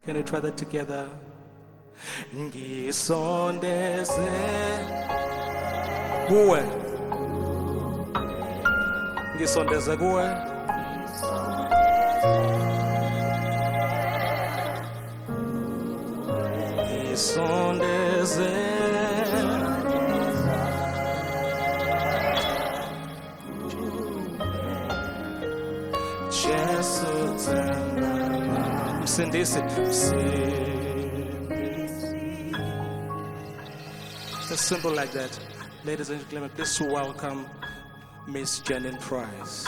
Can we try that together? Ngisondeze kuwe, ngisondeze kuwe, ngisondeze Jesu tena msindisi. It's simple like that. Ladies and gentlemen, please welcome Miss Janine Price.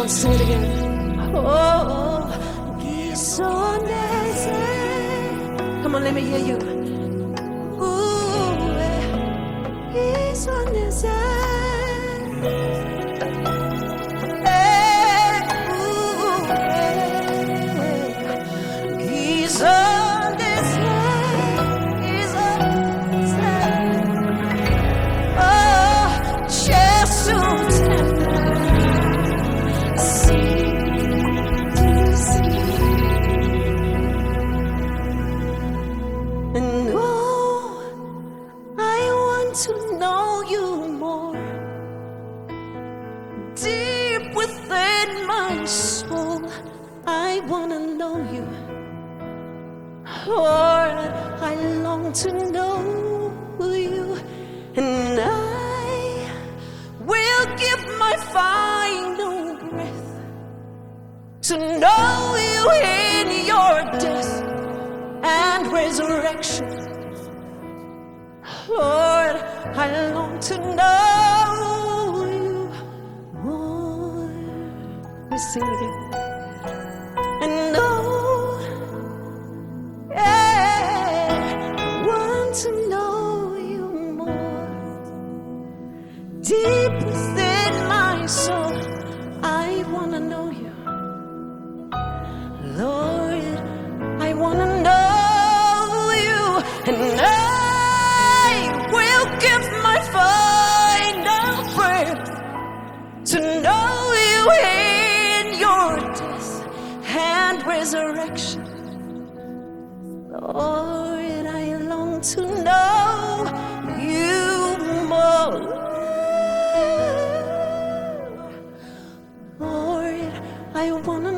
on, sing it again. Oh, come on, let me hear you. Ooh, he's on his he's on his oh, just so and oh, I want to know you more, deep within my soul. I want to know you, Lord. I long to know you, and I will give my final breath to know you in your death and resurrection. Lord, I long to know you more. We sing it again. And know, yeah, I want to know you more. Deep within my soul, I want to know you. Lord, I want to know you, and I will give my final breath to know you in your death and resurrection. Lord, I long to know you more. Lord, I want to